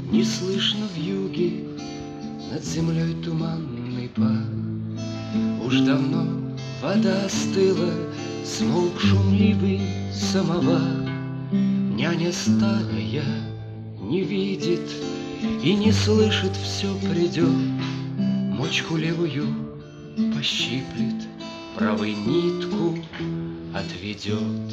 Не слышно вьюги, над землей туманный пар. Уж давно вода остыла, смолк шумливый самовар. Няня старая не видит и не слышит, все придет. Мочку левую пощиплет, правой нитку отведет.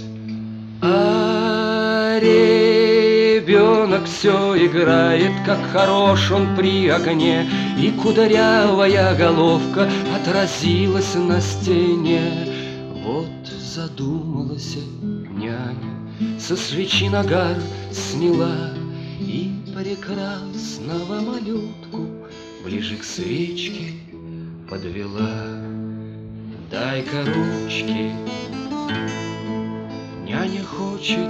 А ребенок все играет, как хорош он при огне, и кудрявая головка отразилась на стене. Вот задумалась няня, со свечи нагар сняла и прекрасного малютку ближе к свечке подвела. Дай-ка ручки, няня хочет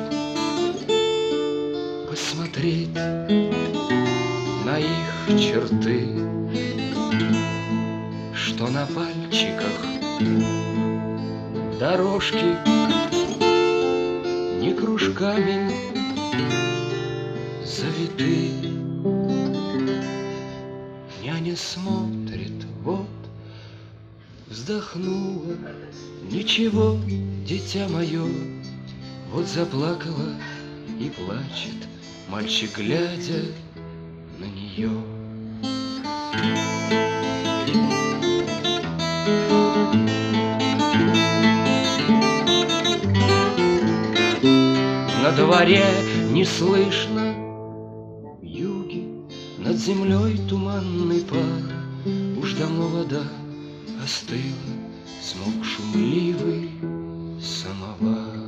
посмотреть на их черты, что на пальчиках дорожки не кружками завиты. Няня смотрит, вот вздохнула. Ничего, дитя мое, вот заплакала и плачет мальчик, глядя на нее. На дворе не слышно вьюги, над землей туманный пар. Уж давно вода остыла, смолк шумливый самовар.